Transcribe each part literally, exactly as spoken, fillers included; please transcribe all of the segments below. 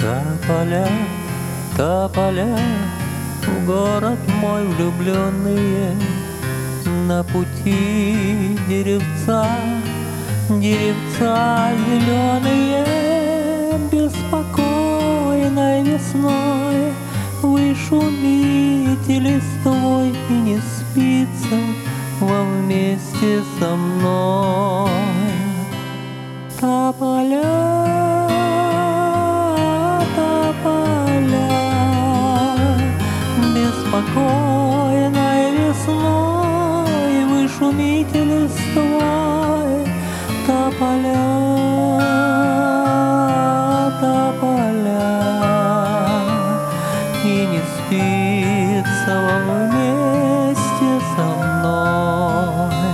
Тополя, тополя, в город мой влюбленные, на пути деревца, деревца зеленые. Беспокойной весной вы шумите листвой, и не спится вам вместе со мной. Тополя, беспокойной весной вы шумите листвой. Тополя, тополя, и не спится вам вместе со мной.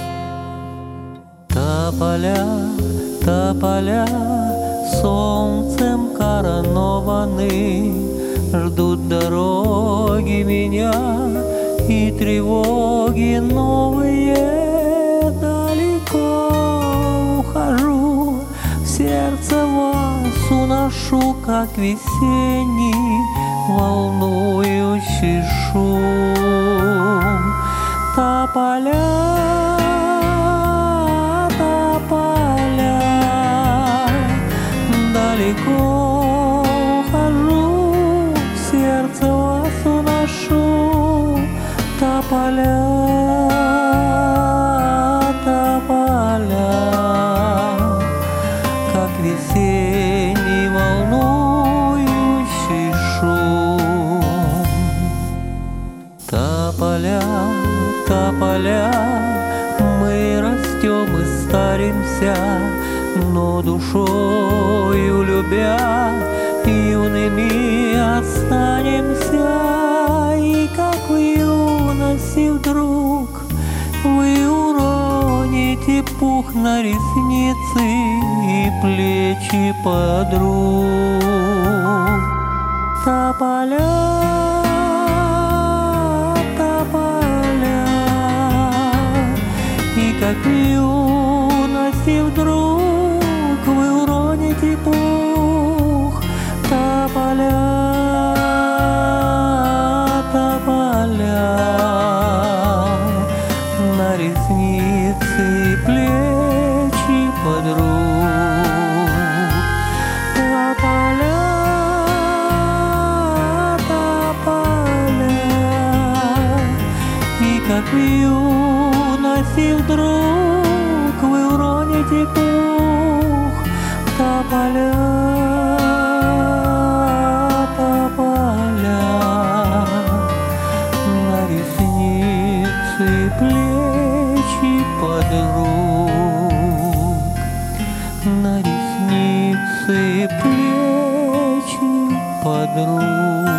Тополя, тополя, солнцем коронованы, ждут дороги меня и тревоги новые. Далеко ухожу, в сердце вас уношу, как весенний волнующий шум. Тополя, тополя, далеко сердце вас уношу. Тополя, тополя, как весенний волнующий шум. Тополя, тополя, мы растем и старимся, но душою любя юными останемся. И как в юности вдруг вы уроните пух на ресницы и плечи подруг. Тополя, тополя, и как в юности вдруг вы уроните пух. Тополя, тополя, на ресницы и плечи подруг. Тополя, тополя, и как в юности вдруг вы уроните пух. Тополя, плечи подруг, на ресницы плечи подруг.